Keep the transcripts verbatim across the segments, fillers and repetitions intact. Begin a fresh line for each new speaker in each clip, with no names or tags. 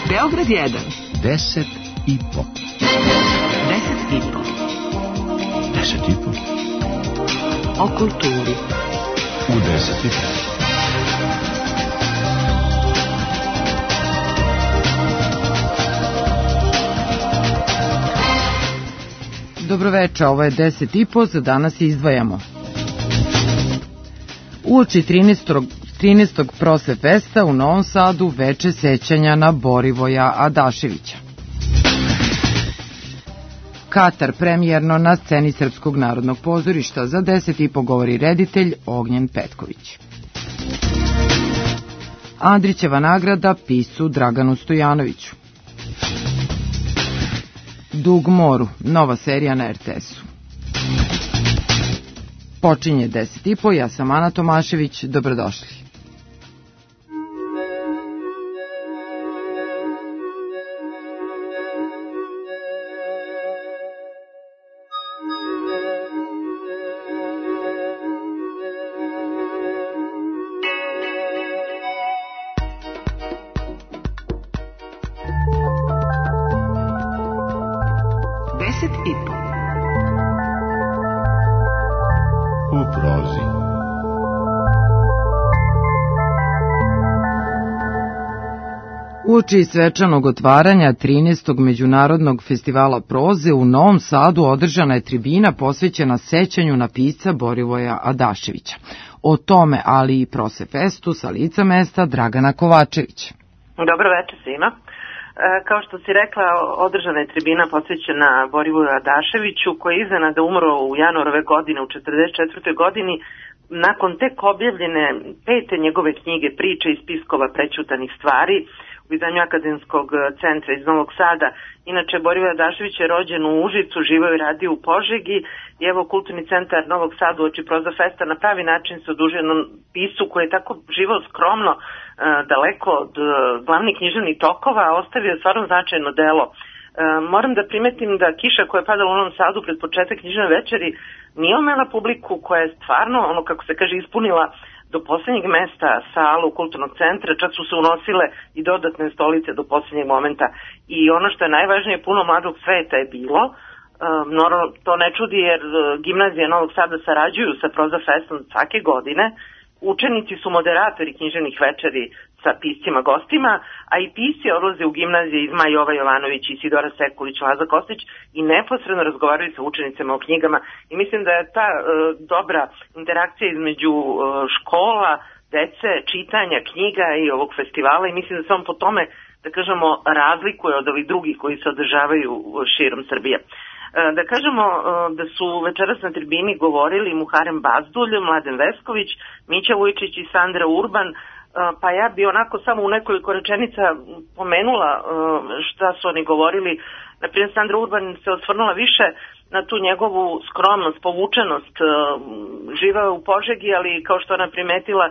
Beograd jedan.
Deset i po.
Deset i po.
Deset i po.
O kulturi.
U deset i po.
Dobroveče, ovo je deset i po, za danas izdvajamo. Uoči trinaestog Prose festa u Novom Sadu veče sećanja na Borivoja Adaševića. Katar premijerno na sceni Srpskog narodnog pozorišta, za deset i po govori reditelj Ognjen Petković. Andrićeva nagrada piscu Draganu Stojanoviću. Dug moru, nova serija na er te esu. Počinje deset i po, ja sam Ana Tomašević, dobrodošli. Uoči svečanog otvaranja trinaestog Međunarodnog festivala proze u Novom Sadu održana je tribina posvećena sećanju na pisca Borivoja Adaševića. O tome, ali i Prose festu sa lica mesta Dragana Kovačevića.
Dobro večer svima. Kao što si rekla, održana je tribina posvećena Borivoju Adaševiću, koji je iznenada umro u januaru ove godine, u četrdeset četvrtoj godini, nakon tek objavljene pete njegove knjige Priče iz spiskova prećutanih stvari, u izdanju Akademskog centra iz Novog Sada. Inače, Borivoje Adašević je rođen u Užicu, živeo i radio u Požegi i evo Kulturni centar Novog Sada uoči Proza festa na pravi način se odužio jednom piscu koji je tako živao skromno, daleko od glavnih književnih tokova, a ostavio je stvarno značajno delo. Moram da primetim da kiša koja je padala u Novom Sadu pred početak književne večeri nije omela publiku koja je stvarno, ono kako se kaže, ispunila do poslednjeg mesta salu Kulturnog centra, čak su se unosile i dodatne stolice do poslednjeg momenta. I ono što je najvažnije, puno mladog sveta je bilo. Naravno, to ne čudi jer gimnazije Novog Sada sarađuju sa Proza festom svake godine. Učenici su moderatori književnih večeri sa piscima gostima, a i pisci odlaze u gimnazije Izma Jova Jovanović, Isidora Sekulić, Laza Kostić i neposredno razgovaraju sa učenicama o knjigama. I mislim da je ta e, dobra interakcija između e, škola, dece, čitanja knjiga i ovog festivala i mislim da se on po tome, da kažemo, razlikuje od ovih drugih koji se održavaju širom Srbije. Da kažemo da su večeras na tribini govorili Muharem Bazdulj, Mladen Vesković, Mića Vujčić i Sandra Urban, pa ja bi onako samo u nekoliko rečenica pomenula šta su oni govorili. Naprimjer, Sandra Urban se osvrnula više na tu njegovu skromnost, povučenost, živeo u Požegi, ali kao što ona primetila,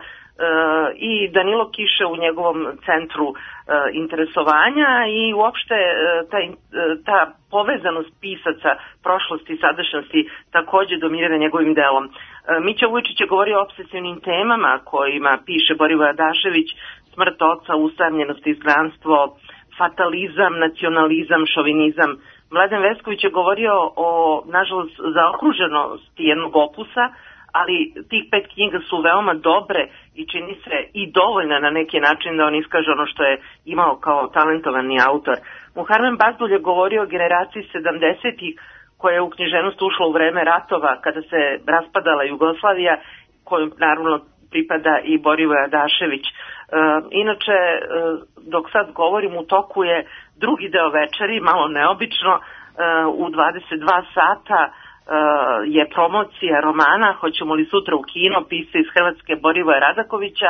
i Danilo Kiše u njegovom centru interesovanja i uopšte ta, ta povezanost pisaca prošlosti i sadašnjosti takođe dominira njegovim delom. Mića Vujčić je govorio o obsesivnim temama kojima piše Borivoje Adašević: smrt oca, usamljenost, izgnanstvo, fatalizam, nacionalizam, šovinizam. Mladen Vesković je govorio o, nažalost, zaokruženosti jednog opusa, ali tih pet knjiga su veoma dobre i čini se i dovoljna na neki način da on iskaže ono što je imao kao talentovani autor. Muharem Bazdulj je govorio o generaciji sedamdesetih koja je u književnost ušla u vreme ratova kada se raspadala Jugoslavija, kojom naravno pripada i Borivoje Adašević. E, inače, e, dok sad govorim, u toku je drugi deo večeri, malo neobično, e, u dvadeset dva sata je promocija romana Hoćemo li sutra u kino, pisca iz Hrvatske Borivoja Radakovića.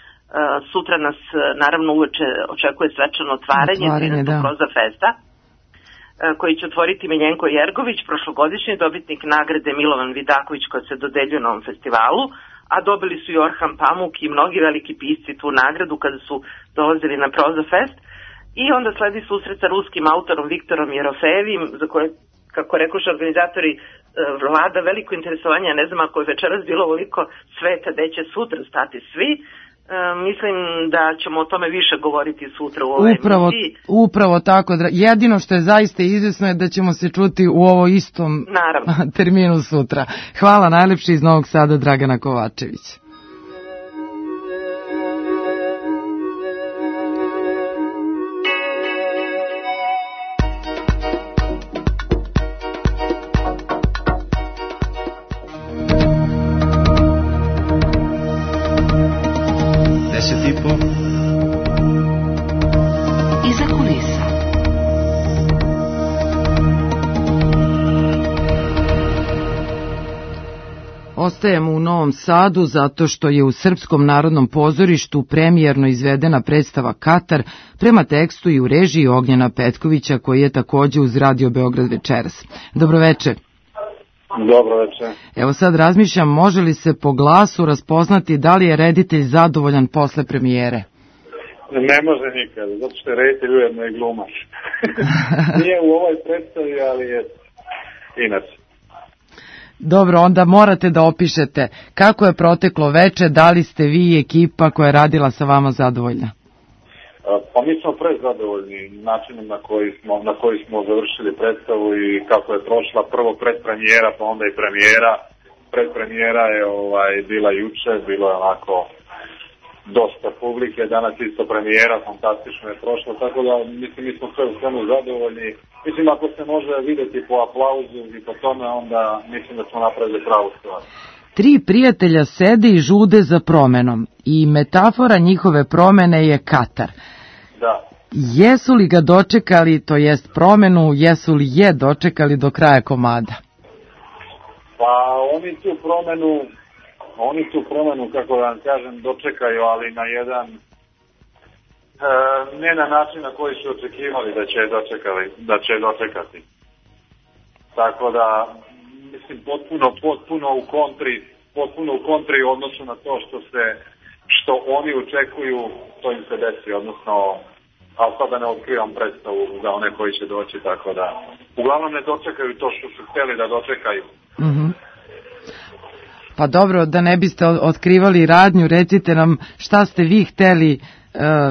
Sutra nas naravno uveče očekuje svečano otvaranje trinaestog Proza festa koji će otvoriti Miljenko Jergović, prošlogodišnji dobitnik nagrade Milovan Vidaković koja se dodeljuje na ovom festivalu, a dobili su i Orhan Pamuk i mnogi veliki pisci tu nagradu kada su dolazili na Proza fest. I onda sledi susret sa ruskim autorom Viktorom Jerofejevim, za koje, kako rekoše organizatori, vlada veliko interesovanje. Ne znam ako je večeras bilo ovoliko sveta, da će sutra stati svi. mislim da ćemo o tome više govoriti sutra u ovoj
upravo,
emisiji.
Upravo tako. Jedino što je zaista izvjesno je da ćemo se čuti u ovo istom
Naravno.
terminu sutra. Hvala najlepše iz Novog Sada, Dragana Kovačević. Ostajemo u Novom Sadu zato što je u Srpskom narodnom pozorištu premijerno izvedena predstava Katar prema tekstu i u režiji Ognjena Petkovića, koji je takođe uz Radio Beograd večeras. Dobroveče.
Dobroveče.
Evo sad razmišljam, može li se po glasu raspoznati da li je reditelj zadovoljan posle premijere?
Ne može nikad, zato što je reditelj ujedno i glumaš. Nije u ovoj predstavi, ali je inače.
Dobro, onda morate da opišete kako je proteklo veče, da li ste vi i ekipa koja je radila sa vama zadovoljna?
Pa mi smo prezadovoljni načinom na koji smo, na koji smo završili predstavu i kako je prošla prvo predpremijera, pa onda i premijera. Predpremijera je ovaj, bila juče, bilo je onako dosta publike, danas isto premijera, fantastično je prošlo, tako da mislim mi smo sve u svemu zadovoljni. Mislim ako se može vidjeti po aplauzu i po tome, onda mislim da smo napravili pravu stvar.
Tri prijatelja sede i žude za promenom i metafora njihove promene je Katar.
Da.
Jesu li ga dočekali, to jest promenu, jesu li je dočekali do kraja komada?
Pa oni tu promenu Oni tu promenu, kako da vam kažem, dočekaju, ali na jedan, e, ne na način na koji su očekivali da će dočekali, da će dočekati. Tako da, mislim, potpuno, potpuno u kontri, potpuno u kontri u odnosu na to što se, što oni očekuju, to im se desi, odnosno, ali sada ne otkrivam predstavu za one koji će doći, tako da, uglavnom ne dočekaju to što su htjeli da dočekaju. Mhm.
Pa dobro, da ne biste otkrivali radnju, recite nam šta ste vi hteli uh,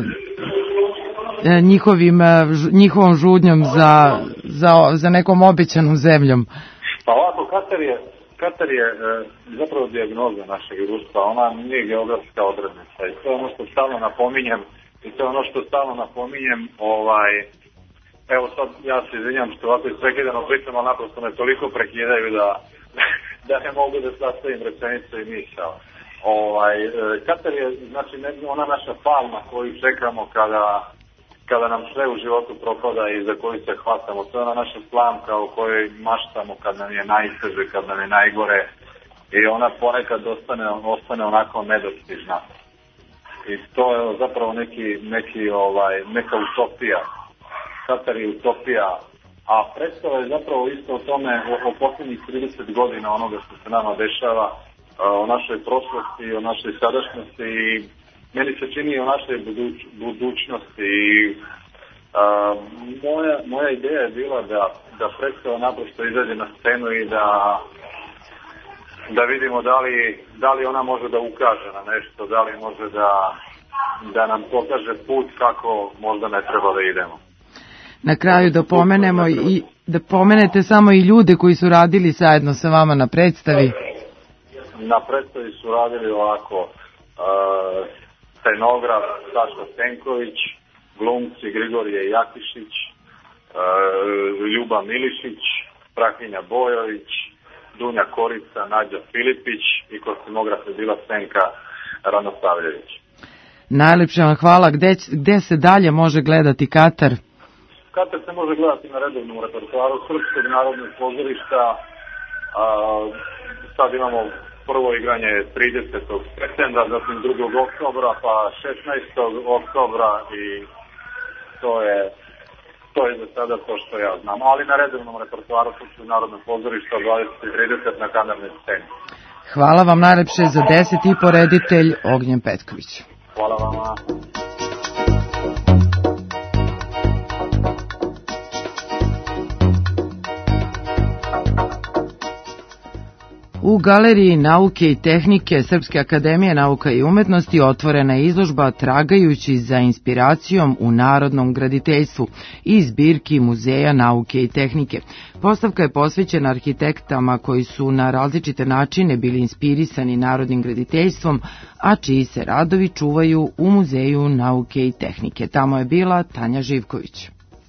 njihovim, njihovom žudnjom za, za, za nekom obećanom zemljom.
Pa ovako, Katar je, Katar je uh, zapravo dijagnoza našeg društva, ona nije geografska odrednica i to je ono što stalno napominjem, i to je ono što stalno napominjem, ovaj, evo sad ja se izvinjam što ovako isprekidano pričam, ali naprosto me toliko prekidaju da da ne mogu da sastavim rečenicu i misao. Ovaj, Katar je, znači, ona naša palma koju čekamo kada, kada nam sve u životu propada i za koju se hvatamo. To je ona naša slamka o kojoj maštamo kad nam je najteže, kad nam je najgore i ona ponekad ostane, ostane onako nedostižna. I to je zapravo neki, neki, ovaj, neka utopija. Katar je utopija. A predstava je zapravo isto o tome, o, o posljednjih trideset godina onoga što se nama dešava, o našoj prošlosti, o našoj sadašnjosti i meni se čini o našoj buduć, budućnosti. I, a, moja, moja ideja je bila da, da predstava naprosto izađe na scenu i da, da vidimo da li, da li ona može da ukaže na nešto, da li može da, da nam pokaže put kako možda ne treba da idemo.
Na kraju da pomenemo i da pomenete samo i ljude koji su radili zajedno sa vama na predstavi.
Na predstavi su radili ovako uh, scenograf Saša Stenković, glumci Grigorije Jakišić, uh, Ljuba Milišić, Prahinja Bojović, Dunja Korica, Nađa Filipić i kostimograf je bila Stenka Ranosavljević.
Najlepše vam hvala. Gde, gde se dalje može gledati Katar?
Katar se može gledati na redovnom repertoaru Srpskog narodnog pozorišta. A, sad imamo prvo igranje tridesetog septembra, zatim drugog oktobra, pa šesnaestog oktobra i to je, to je za sada to što ja znam. Ali na redovnom repertoaru Srpskog narodnog pozorišta dvadeset i trideset na kamernej sceni.
Hvala vam najlepše za deset i po reditelj Ognjen Petković.
Hvala vama.
U Galeriji nauke i tehnike Srpske akademije nauka i umetnosti otvorena je izložba Tragajući za inspiracijom u narodnom graditeljstvu iz zbirki Muzeja nauke i tehnike. Postavka je posvećena arhitektama koji su na različite načine bili inspirisani narodnim graditeljstvom, a čiji se radovi čuvaju u Muzeju nauke i tehnike. Tamo je bila Tanja Živković.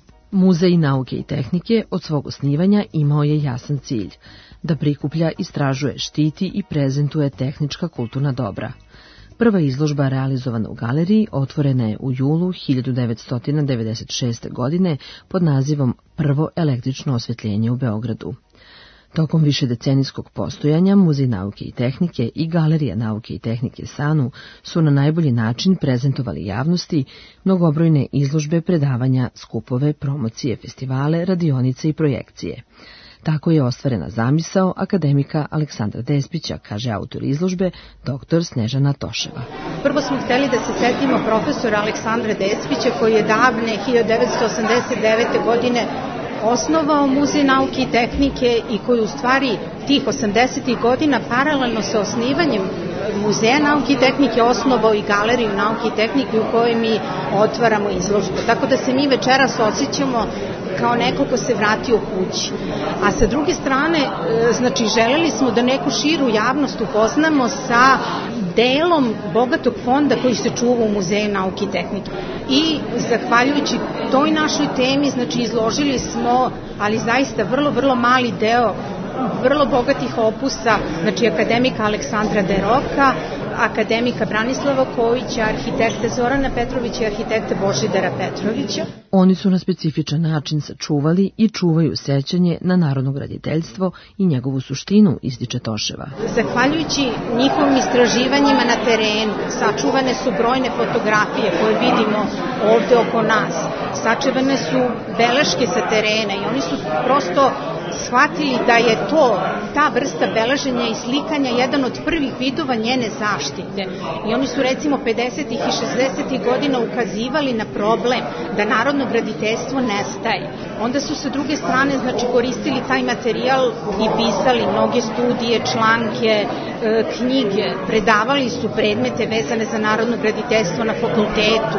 Muzej nauke i tehnike od svog osnivanja imao je jasan cilj – da prikuplja, istražuje, štiti i prezentuje tehnička kulturna dobra. Prva izložba realizovana u galeriji otvorena je u julu hiljadu devetsto devedeset šeste. godine pod nazivom Prvo električno osvetljenje u Beogradu. Tokom višedecenijskog postojanja Muzej nauke i tehnike i Galerija nauke i tehnike SANU su na najbolji način prezentovali javnosti mnogobrojne izložbe, predavanja, skupove, promocije, festivale, radionice i projekcije. Tako je ostvarena zamisao akademika Aleksandra Despića, kaže autor izložbe, doktor Snežana Toševa.
Prvo smo hteli da se setimo profesora Aleksandra Despića, koji je davne hiljadu devetsto osamdeset devete. godine osnovao Muzej nauke i tehnike i koji u stvari tih osamdesetih godina paralelno sa osnivanjem Muzeja nauke i tehnike osnovao i Galeriju nauke i tehnike u kojoj mi otvaramo izložbu. Tako da se mi večeras osjećamo kao neko ko se vratio kući. A sa druge strane, znači, želeli smo da neku širu javnost upoznamo sa delom bogatog fonda koji se čuva u Muzeju nauke i tehnike. I zahvaljujući toj našoj temi, znači, izložili smo, ali zaista vrlo, vrlo mali deo vrlo bogatih opusa, znači akademika Aleksandra Deroka, akademika Branislava Kojića, arhitekte Zorana Petrovića i arhitekte Božidara Petrovića.
Oni su na specifičan način sačuvali i čuvaju sećanje na narodno graditeljstvo i njegovu suštinu, ističe Toševa.
Zahvaljujući njihovim istraživanjima na terenu, sačuvane su brojne fotografije koje vidimo ovde oko nas. Sačuvane su beleške sa terena i oni su prosto shvatili da je to, ta vrsta beleženja i slikanja jedan od prvih vidova njene zaštite. I oni su recimo pedesetih i šezdesetih godina ukazivali na problem da narodno graditeljstvo nestaje. Onda su sa druge strane, znači, koristili taj materijal i pisali mnoge studije, članke, knjige, predavali su predmete vezane za narodno graditeljstvo na fakultetu.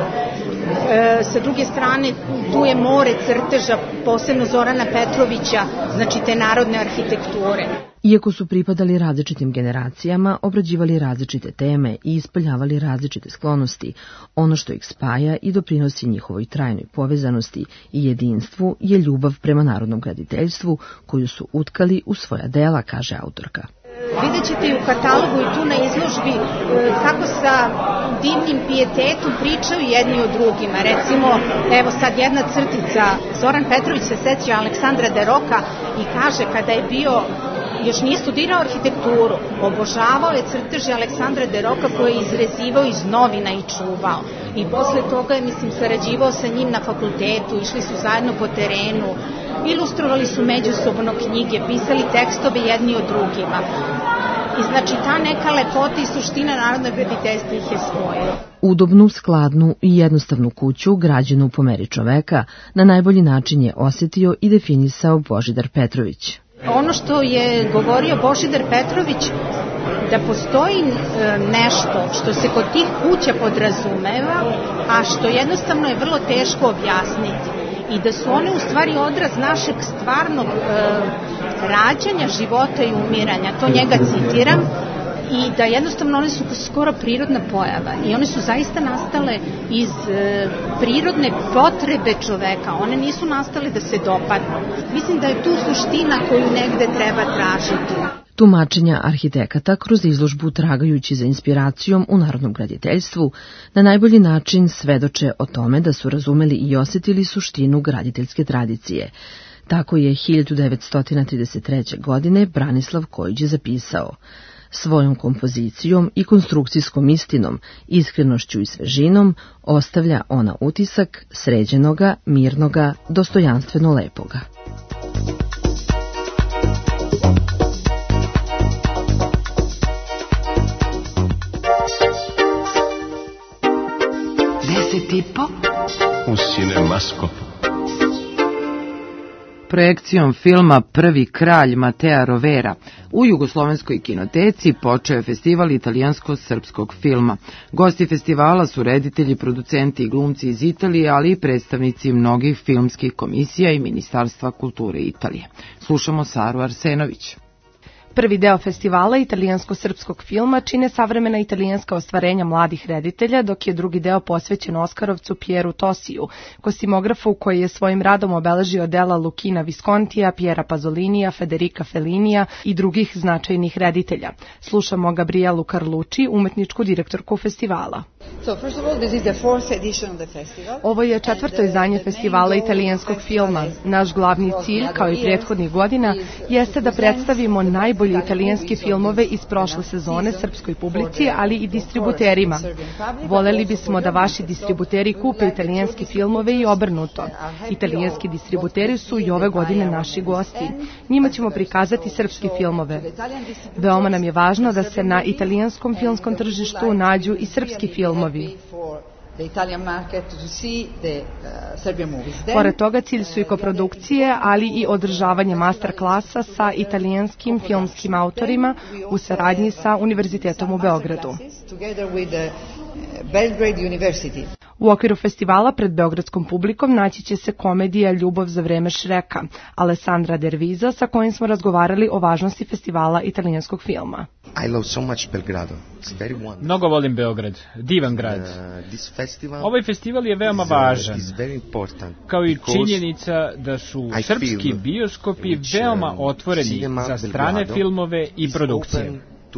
E, sa druge strane, tu je more crteža, posebno Zorana Petrovića, znači te narodne arhitekture.
Iako su pripadali različitim generacijama, obrađivali različite teme i ispoljavali različite sklonosti, ono što ih spaja i doprinosi njihovoj trajnoj povezanosti i jedinstvu je ljubav prema narodnom graditeljstvu koju su utkali u svoja dela, kaže autorka.
Vidjet ćete i u katalogu i tu na izložbi kako sa divnim pijetetom pričaju jedni o drugima. Recimo, evo sad jedna crtica, Zoran Petrović se seća Aleksandra Deroka i kaže kada je bio, još nije studirao arhitekturu, obožavao je crteže Aleksandra Deroka koje je izrezivao iz novina i čuvao. I posle toga je, mislim, sarađivao sa njim na fakultetu, išli su zajedno po terenu, ilustrovali su međusobno knjige, pisali tekstove jedni o drugima. I znači ta neka lepota i suština narodnog graditeljstva ih je spojila.
Udobnu, skladnu i jednostavnu kuću, građenu po meri čoveka, na najbolji način je osjetio i definisao Božidar Petrović.
Ono što je govorio Božidar Petrović, da postoji nešto što se kod tih kuća podrazumeva, a što jednostavno je vrlo teško objasniti. I da su one u stvari odraz našeg stvarnog e, rađanja, života i umiranja. To njega citiram. I da jednostavno one su skoro prirodna pojava. I one su zaista nastale iz e, prirodne potrebe čoveka. One nisu nastale da se dopadnu. Mislim da je tu suština koju negde treba tražiti.
Tumačenja arhitekata kroz izložbu Tragajući za inspiracijom u narodnom graditeljstvu na najbolji način svedoče o tome da su razumeli i osjetili suštinu graditeljske tradicije. Tako je hiljadu devetsto trideset treće. godine Branislav Kojić zapisao: svojom kompozicijom i konstrukcijskom istinom, iskrenošću i svežinom ostavlja ona utisak sređenoga, mirnoga, dostojanstveno lepoga.
Deset i po
u Cinemaskop.
Projekcijom filma Prvi kralj Matea Rovera u Jugoslovenskoj kinoteci počeo je festival italijansko-srpskog filma. Gosti festivala su reditelji, producenti i glumci iz Italije, ali i predstavnici mnogih filmskih komisija i Ministarstva kulture Italije. Slušamo Saru Arsenović.
Prvi deo festivala italijansko-srpskog filma čine savremena italijanska ostvarenja mladih reditelja, dok je drugi deo posvećen Oskarovcu Pieru Tosiju, kostimografu koji je svojim radom obeležio dela Luchina Viscontija, Piera Pazolinija, Federica Fellinija i drugih značajnih reditelja. Slušamo Gabrielu Carlucci, umetničku direktorku festivala. Ovo je četvrto izdanje festivala italijanskog filma. Naš glavni cilj, kao i prethodnih godina, jeste da predstavimo najbolje italijanske filmove iz prošle sezone srpskoj publici, ali i distributerima. Voleli bismo da vaši distributeri kupe italijanske filmove i obrnuto. Italijanski distributeri su i ove godine naši gosti. Njima ćemo prikazati srpske filmove. Veoma nam je važno da se na italijanskom filmskom tržištu nađu i srpski filmovi. Pored toga, cilj su i koprodukcije, ali i održavanje master klasa sa italijanskim filmskim autorima u saradnji sa Univerzitetom u Beogradu. U okviru festivala pred beogradskom publikom naći će se komedija Ljubav za vreme Šreka, Alessandra Derviza, sa kojim smo razgovarali o važnosti festivala italijanskog filma.
I love so much Belgrado. It's very wonderful.
Mnogo volim Beograd, divan grad. Ovaj festival je veoma važan, kao i činjenica da su srpski bioskopi veoma otvoreni za strane filmove i produkcije.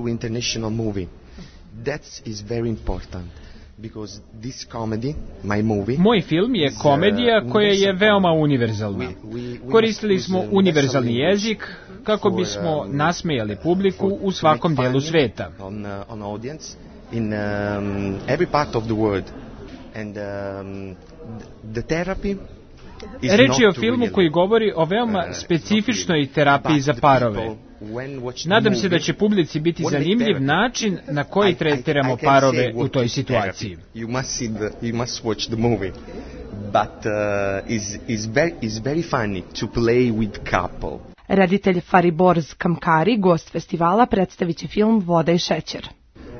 That is very important. Because this comedy, my movie,
Moj film je komedija koja je veoma univerzalna. Koristili smo univerzalni jezik kako bismo nasmejali publiku u svakom delu sveta.
In every part of the world. And the therapy.
Reč je o filmu koji govori o veoma specifičnoj terapiji za parove. Nadam se da će publici biti zanimljiv način na koji tretiramo parove u toj situaciji.
You must see the, you must watch the movie. But uh, is is very is very funny to play with couple.
Reditelj Fariborz Kamkari, gost festivala, predstavit će film Voda i šećer.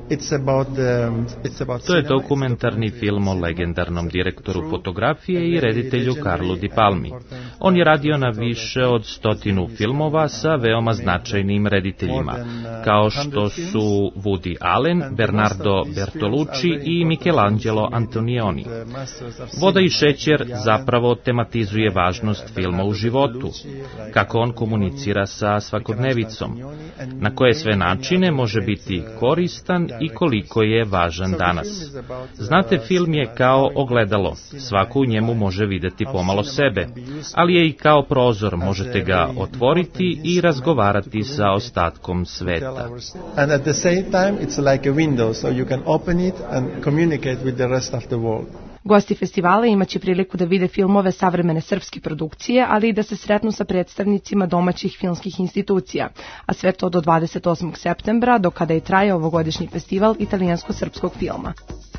To je dokumentarni film o legendarnom direktoru fotografije i reditelju Carlu Di Palmi. On je radio na više od stotinu filmova sa veoma značajnim rediteljima, kao što su Woody Allen, Bernardo Bertolucci i Michelangelo Antonioni. Voda i šećer zapravo tematizuje važnost filma u životu, kako on komunicira sa svakodnevicom, na koje sve načine može biti koristan i koliko je važan danas. Znate, film je kao ogledalo, svako u njemu može videti pomalo sebe, ali je i kao prozor, možete ga otvoriti i razgovarati sa ostatkom sveta.
And at the same time it's like a window, so you can open it and communicate with the rest of the world.
Gosti festivala imaće priliku da vide filmove savremene srpske produkcije, ali i da se sretnu sa predstavnicima domaćih filmskih institucija, a sve to do dvadeset osmog septembra, do kada je traje ovogodišnji festival italijansko-srpskog filma.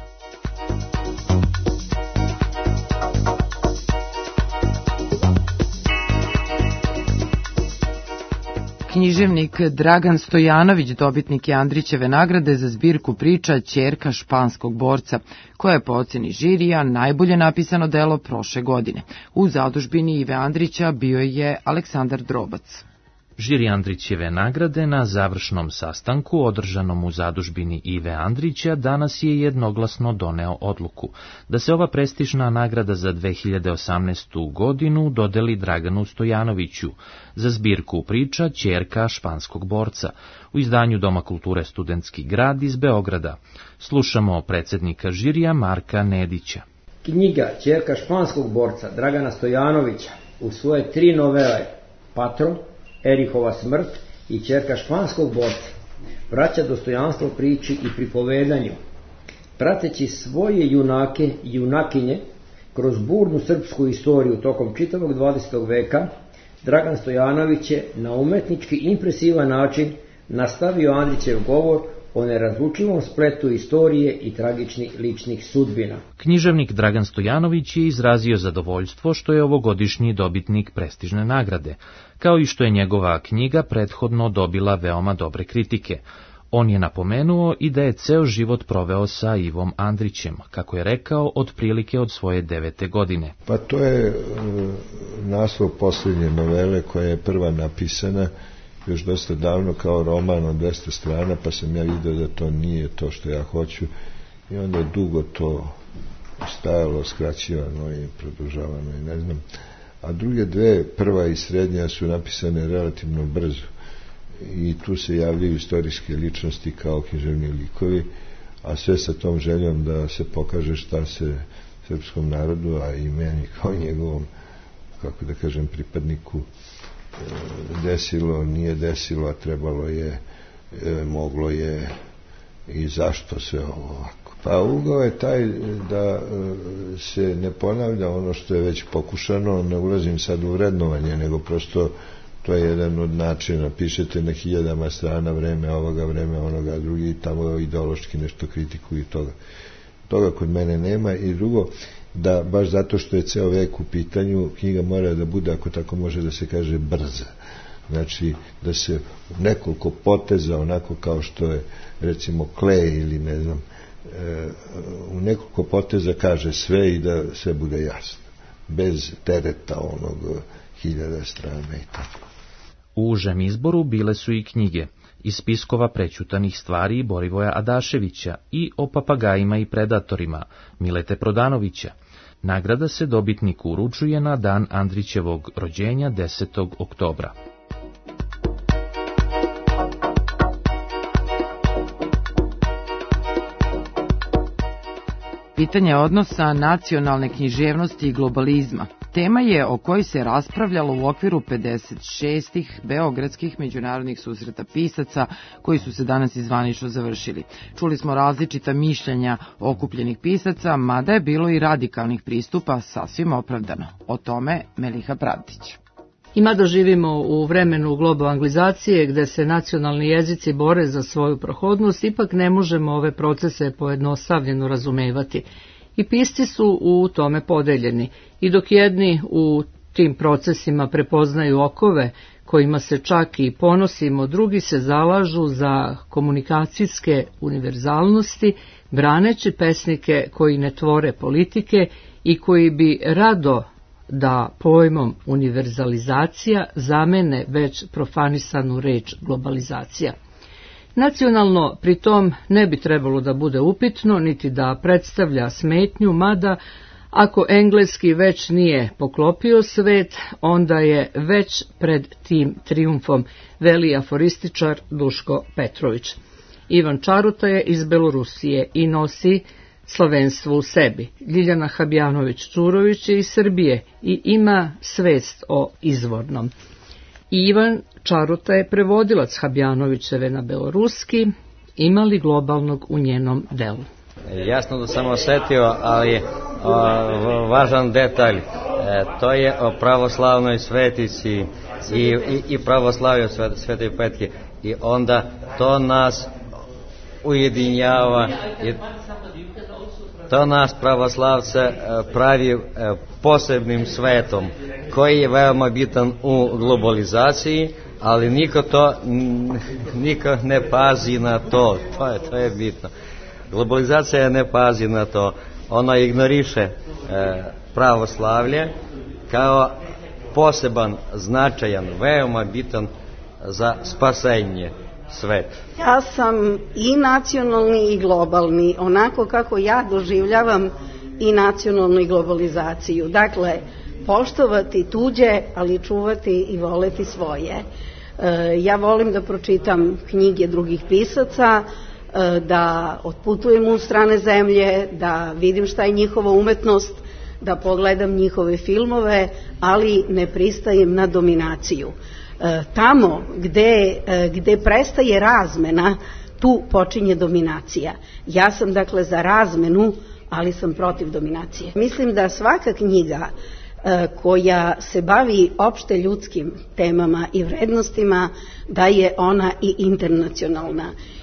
Književnik Dragan Stojanović dobitnik je Andrićeve nagrade za zbirku priča Ćerka španskog borca, koja je po oceni žirija najbolje napisano delo prošle godine. U zadužbini Ive Andrića bio je Aleksandar Drobac.
Žiri Andrićeve nagrade na završnom sastanku održanom u zadužbini Ive Andrića danas je jednoglasno doneo odluku da se ova prestižna nagrada za dve hiljade osamnaestu. godinu dodeli Draganu Stojanoviću za zbirku priča Ćerka španskog borca u izdanju Doma kulture Studentski grad iz Beograda. Slušamo predsjednika žirija Marka Nedića.
Knjiga Ćerka španskog borca Dragana Stojanovića u svoje tri novele Patron, Erihova smrt i Ćerka španskog borca vraća dostojanstvo priči i pripovedanju. Prateći svoje junake i junakinje kroz burnu srpsku istoriju tokom čitavog dvadesetog veka, Dragan Stojanović je na umetnički impresivan način nastavio Andrićev govor o nerazlučivom spletu istorije i tragičnih ličnih sudbina.
Književnik Dragan Stojanović je izrazio zadovoljstvo što je ovogodišnji dobitnik prestižne nagrade, kao i što je njegova knjiga prethodno dobila veoma dobre kritike. On je napomenuo i da je ceo život proveo sa Ivom Andrićem, kako je rekao, otprilike od svoje devete godine.
Pa to je naslov posljednje novele koja je prva napisana još dosta davno kao roman od dvesta strana, pa sam ja vidio da to nije to što ja hoću i onda je dugo to stajalo, skraćivano i produžavano i ne znam. A druge dve, prva i srednja, su napisane relativno brzo i tu se javljaju istorijske ličnosti kao književni likovi, a sve sa tom željom da se pokaže šta se srpskom narodu, a i meni kao njegovom, kako da kažem, pripadniku desilo, nije desilo, a trebalo je, moglo je i zašto sve ovo ovako. Pa ugao je taj da se ne ponavlja ono što je već pokušano, ne ulazim sad u vrednovanje, nego prosto to je jedan od načina, pišete na hiljadama strana vreme ovoga, vreme onoga, drugi tamo ideološki nešto kritikuju toga. Toga kod mene nema. I drugo, da baš zato što je ceo vek u pitanju, knjiga mora da bude, ako tako može da se kaže, brza. Znači, da se nekoliko poteza, onako kao što je recimo Klej ili ne znam, e, u nekoliko poteza kaže sve i da sve bude jasno. Bez tereta onog hiljada strana i tako.
U užem izboru bile su i knjige iz spiskova prećutanih stvari Borivoja Adaševića i o papagajima i predatorima Milete Prodanovića. Nagrada se dobitniku uručuje na dan Andrićevog rođenja desetog oktobra.
Pitanje odnosa nacionalne književnosti i globalizma. Tema je o kojoj se raspravljalo u okviru pedeset šestih beogradskih međunarodnih susreta pisaca koji su se danas izvanično završili. Čuli smo različita mišljenja okupljenih pisaca, mada je bilo i radikalnih pristupa, sasvim opravdano. O tome Meliha Pravdić.
I mada živimo u vremenu globoanglizacije gde se nacionalni jezici bore za svoju prohodnost, ipak ne možemo ove procese pojednostavljeno razumevati. I pisci su u tome podeljeni. I dok jedni u tim procesima prepoznaju okove kojima se čak i ponosimo, drugi se zalažu za komunikacijske univerzalnosti, braneći pesnike koji ne tvore politike i koji bi rado da pojmom univerzalizacija zamene već profanisanu reč globalizacija. Nacionalno pritom ne bi trebalo da bude upitno, niti da predstavlja smetnju, mada ako engleski već nije poklopio svet, onda je već pred tim trijumfom, veli aforističar Duško Petrović. Ivan Čaruta je iz Belorusije i nosi slovenstvo u sebi. Ljiljana Habjanović-Čurović je iz Srbije i ima svest o izvornom. Ivan Čaruta je prevodilac Habjanovićeve na beloruski, ima li globalnog u njenom delu?
Jasno da sam osetio, ali o, važan detalj, e, to je o pravoslavnoj svetici i, i, i pravoslavlju svet, Svete Petke, i onda to nas ujedinjava i to nas pravoslavce pravi posebnim svetom koji je veoma bitan u globalizaciji, ali niko to niko ne pazi na to. To je, to je bitno. Globalizacija ne pazi na to. Ona ignoriše pravoslavlje kao poseban, značajan, veoma bitan za spasenje sveta.
Ja sam i nacionalni i globalni, onako kako ja doživljavam i nacionalnu i globalizaciju. Dakle, poštovati tuđe, ali čuvati i voleti svoje. E, ja volim da pročitam knjige drugih pisaca, e, da otputujem u strane zemlje, da vidim šta je njihova umetnost, da pogledam njihove filmove, ali ne pristajem na dominaciju. Tamo gde, gde prestaje razmena, tu počinje dominacija. Ja sam dakle za razmenu, ali sam protiv dominacije. Mislim da svaka knjiga koja se bavi opšte ljudskim temama i vrednostima, da je ona i internacionalna.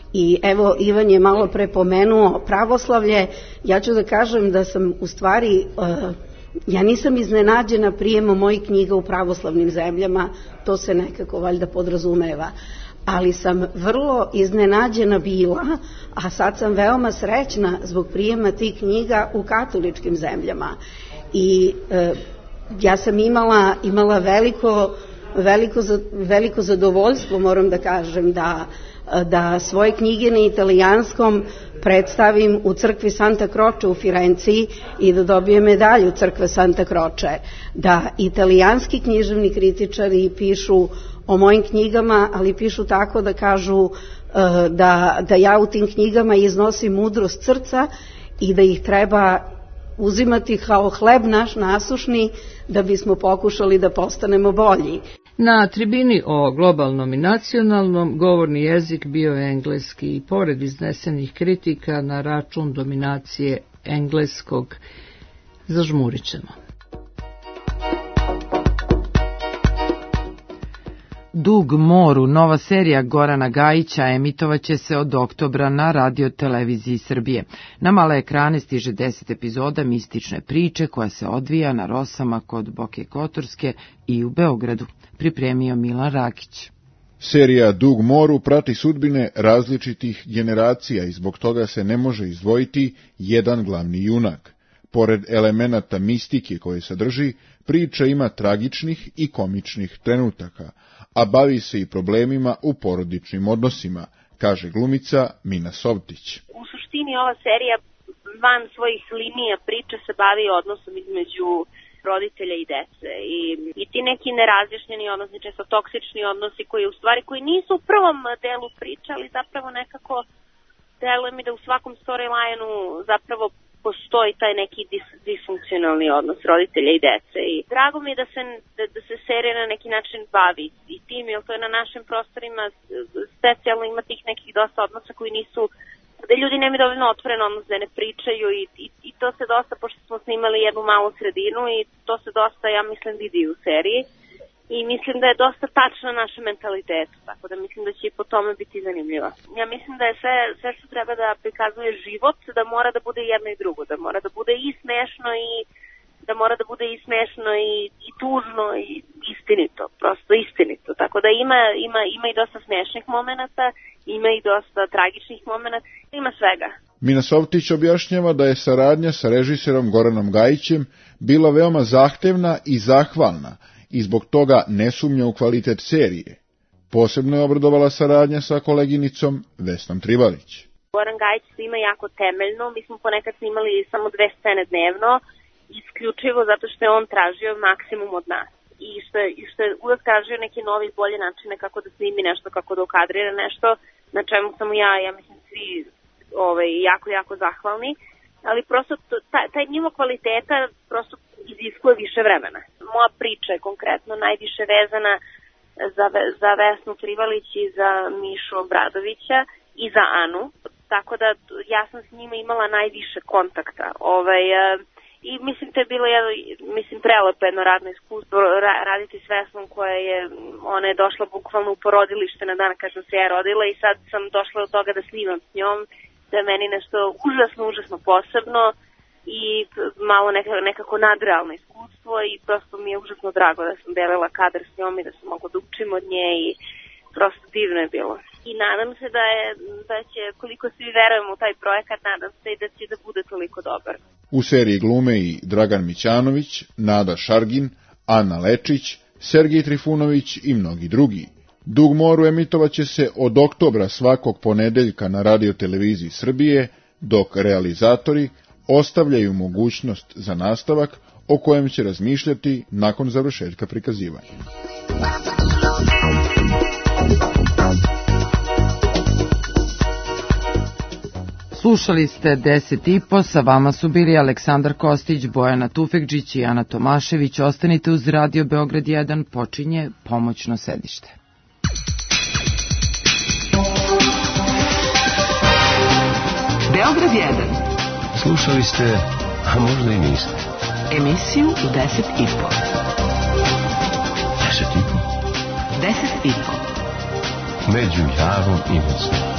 I evo, Ivan je malo pre pomenuo pravoslavlje, ja ću da kažem da sam u stvari, uh, ja nisam iznenađena prijemom mojih knjiga u pravoslavnim zemljama, to se nekako valjda podrazumeva, ali sam vrlo iznenađena bila, a sad sam veoma srećna zbog prijema tih knjiga u katoličkim zemljama. I uh, ja sam imala, imala veliko, veliko, veliko zadovoljstvo, moram da kažem, da da svoje knjige na italijanskom predstavim u crkvi Santa Croce u Firenci i da dobijem medalju crkve Santa Croce, da italijanski književni kritičari pišu o mojim knjigama, ali pišu tako da kažu da, da ja u tim knjigama iznosim mudrost srca i da ih treba uzimati kao hleb naš nasušni da bismo pokušali da postanemo bolji.
Na tribini o globalnom i nacionalnom govorni jezik bio je engleski i pored iznesenih kritika na račun dominacije engleskog zažmurit ćemo.
Dug moru, nova serija Gorana Gajića, emitovaće se od oktobra na Radio-televiziji Srbije. Na male ekrane stiže deset epizoda mistične priče koja se odvija na Rosama kod Boke Kotorske i u Beogradu. Pripremio Milan Rakić.
Serija Dug moru prati sudbine različitih generacija i zbog toga se ne može izdvojiti jedan glavni junak. Pored elemenata mistike koje sadrži, priča ima tragičnih i komičnih trenutaka, a bavi se i problemima u porodičnim odnosima, kaže glumica Mina Sovtić.
U suštini ova serija van svojih linija priče se bavi odnosom između roditelja i dece i, i ti neki nerazjašnjeni odnosi, često toksični odnosi koji u stvari koji nisu u prvom delu priče, ali zapravo nekako deluje mi da u svakom storylineu zapravo postoji taj neki dis, disfunkcionalni odnos roditelja i dece i drago mi je da se, da, da se serija na neki način bavi i tim, jer to je na našim prostorima specijalno ima tih nekih dosta odnosa koji nisu, da ljudi nemaju dovoljno otvoren odnos, da ne pričaju i, i, i to se dosta, pošto smo snimali jednu malu sredinu i to se dosta, ja mislim, vidi u seriji i mislim da je dosta tačno našem mentalitetu, tako da mislim da će i po tome biti zanimljiva. Ja mislim da je sve, sve što treba da prikazuje život, da mora da bude jedno i drugo, da mora da bude i smešno i da mora da bude i smešno i, i tužno i istinito, prosto istinito. Tako da ima, ima, ima i dosta smešnih momenata, ima i dosta tragičnih momenata, ima svega.
Mina Sovtić objašnjava da je saradnja sa režiserom Goranom Gajićem bila veoma zahtevna i zahvalna i zbog toga ne sumnja u kvalitet serije. Posebno je obradovala saradnja sa koleginicom Vesnom Trivalić.
Goran Gajić snima jako temeljno, mi smo ponekad snimali samo dve scene dnevno, isključivo zato što je on tražio maksimum od nas i što je, i što je uvek tražio neke novi bolje načine kako da snimi nešto, kako da ukadrira nešto, na čemu sam ja, ja mislim, svi ovaj, jako, jako zahvalni, ali prosto taj, taj nivo kvaliteta prosto iziskuje više vremena. Moja priča je konkretno najviše vezana za, za Vesnu Trivalić i za Mišu Obradovića i za Anu, tako da ja sam s njima imala najviše kontakta. Ovaj, I mislim to je bilo jedno, mislim, prelepo jedno radno iskustvo, ra, raditi s Vesnom koja je, ona je došla bukvalno u porodilište na dan kad sam se ja rodila i sad sam došla do toga da snimam s njom, da je meni nešto užasno, užasno posebno i malo nekako, nekako nadrealno iskustvo i prosto mi je užasno drago da sam delila kadar s njom i da sam mogla da učim od nje i prosto divno je bilo. I nadam se da, je, da će, koliko svi verujemo u taj projekat, nadam se i da će da bude toliko dobar.
U seriji glume i Dragan Mićanović, Nada Šargin, Ana Lečić, Sergij Trifunović i mnogi drugi. Dug moru emitovaće se od oktobra svakog ponedeljka na Radio-televiziji Srbije, dok realizatori ostavljaju mogućnost za nastavak o kojem će razmišljati nakon završetka prikazivanja.
Slušali ste deset i po, sa vama su bili Aleksandar Kostić, Bojana Tufekđić i Ana Tomašević. Ostanite uz Radio Beograd jedan, počinje Pomoćno sedište.
Beograd jedan.
Slušali ste, a možda i niste.
Emisiju u deset i po.
Deset i po?
Deset i po.
Među Javom i Mocom.